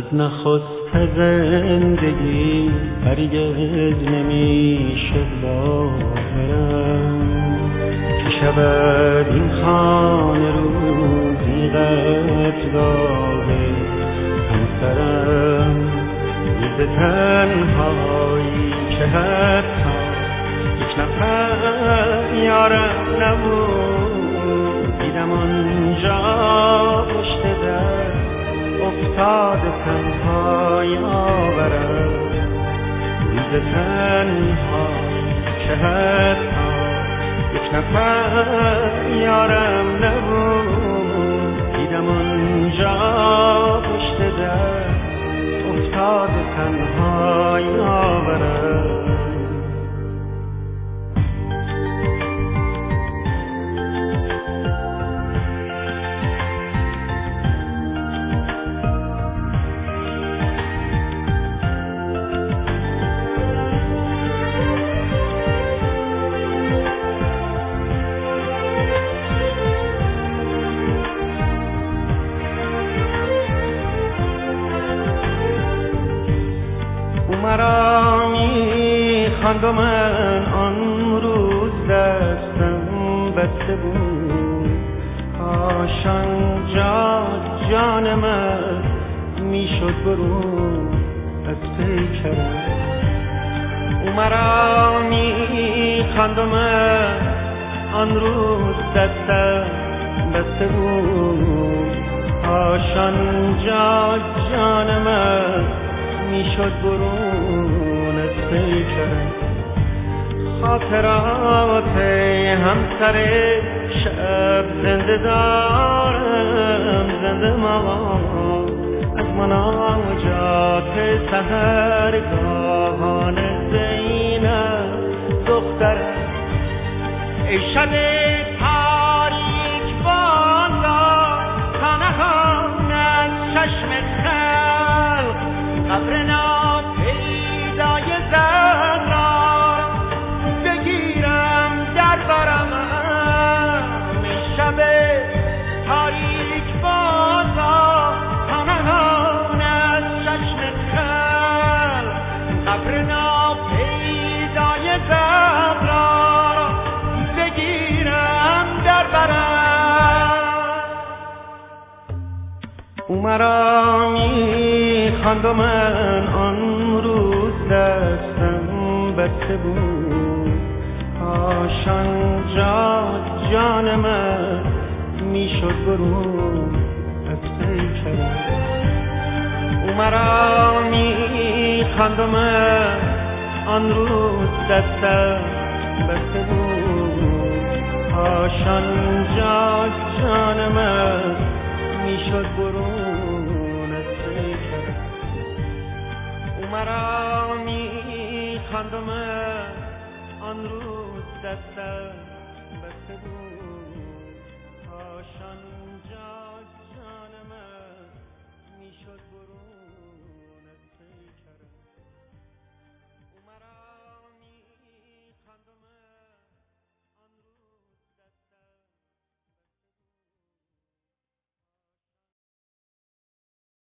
نخست زندگی هرگز نمیشه باورم که شود این خانه روزی قدرگاه همسرم. روز تنهایی که حتی یک نفر یارم نبود، دیدم آنجا پشت در افتاده تنها یاورم. روز تنهایی که حتی یک نفر یارم نبود، دیدم آنجا پشت در افتاده تنها یاورم. مرا می‌خواند و من آن روز دستم بسته بود، کاشان جان من میشد برون از پیکرم. او مرا می‌خواند و من آن روز دستم بسته بود، کاشان جان من میشد برون از پیکرم. خاطرات همسر شب زنده دارم، زنده مامان از مناجات سحرگاهان زینب دخترم. ای شب تاریک بازار تا نهان از چشم خلق، قبر ناپیدای زهرا بگیرم در برم. این شب تاریک بازار تا نهان از چشم خلق، قبر ناپیدای زهرا بگیرم در برم. او مرا می‌خواند و من آن روز دستم بسته بود، کاشان جان من میشد برون از پیکرم. او مرا می‌خواند و من آن روز دستم بسته بود، کاشان جان من میشد برون از پیکرم. او مرا می‌خواند و من آن روز دستم